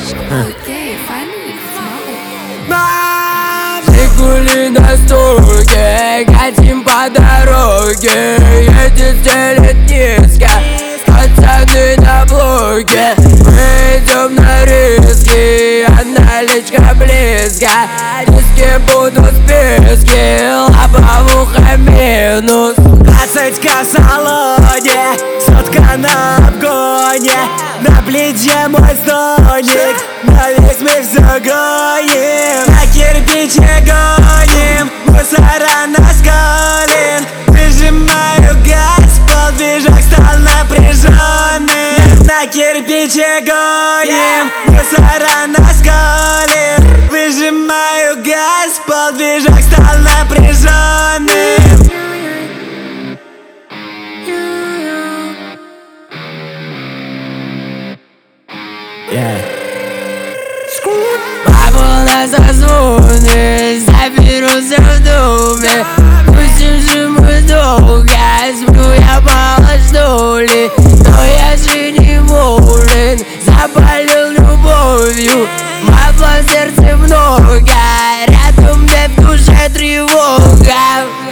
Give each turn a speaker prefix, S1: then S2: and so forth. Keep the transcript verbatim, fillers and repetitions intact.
S1: Жигули на стуке, катим по дороге. Едет, стелет низко, пацаны на блоке. Мы идем на риски, а наличка близко. Диски будут списки, лобовуха минус.
S2: Двадцатька в салоне, сотка на обгоне. На плече мой стольник, на весь мы все гоним. На кирпиче гоним, мусора наскален. Выжимаю газ, полдвижок стал напряженным. На кирпиче гоним, мусора наскален. Выжимаю газ, полдвижок стал напряженным. Yeah.
S1: Папа нас зазвонит, заберутся в доме. Пустим же мы долго, сплю я мало что ли. Но я же не молен, заболел любовью. Масла в сердце много, рядом мне в душе тревога.